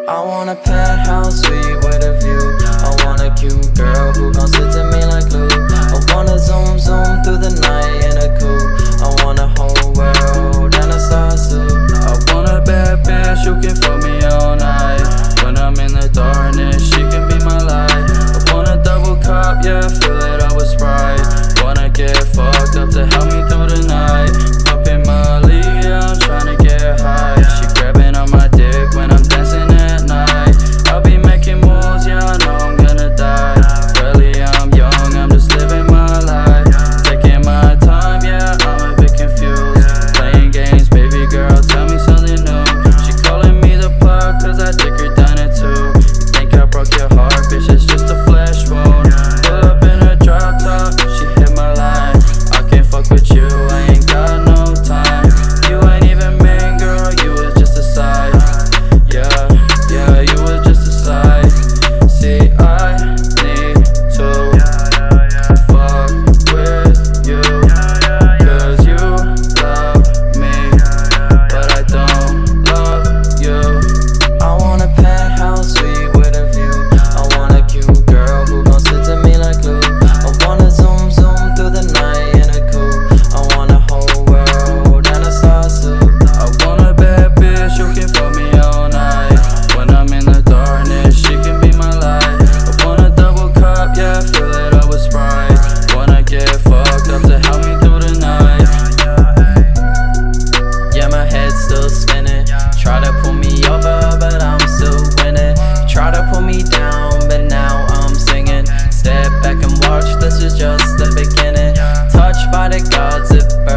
I want a penthouse suite with a view. I want a cute girl who gon' sit to me like glue. I wanna zoom through the night in a coupe. I want a whole world and a star suit. I want a bad bitch who can fuck me all night. When I'm in the darkness, she can be my light. I want a double cup, yeah, I feel it up with Sprite. Wanna get fucked up to help me through the night. Poppin' Molly, yeah, I'm tryna get high. She grabbing on my dick when I'm dancing at night. I'll be making moves, yeah, I know I'm gonna die. Really, I'm young, I'm just living my life. Taking my time, yeah, I'm a bit confused. Playing games, baby girl, tell me something new. She calling me the plug, cause I dick her down at 2. You think I broke your heart, bitch, it's just a flesh wound. Pull up in a drop top, she hit my line. I can't fuck with you, I ain't got no time. You ain't even main, girl, you was just a side. Yeah, you was just a side. See, I need to fuck with you, cause you love me, but I don't love you. I want a penthouse suite with a view. I want a cute girl who gon' sit to me like glue. I wanna zoom through the night in a coupe. I want a whole world and a star suit. I want a bad bitch who can fuck me all night. When I'm in the darkness, she can be my light. I want a double cup, yeah, fill it up with Sprite. Wanna get fucked up to help me through the night. Yeah, my head's still spinning. Try to pull me over, but I'm still winning. Try to pull me down, but now I'm singing. Step back and watch, this is just the beginning. Touched by the gods, it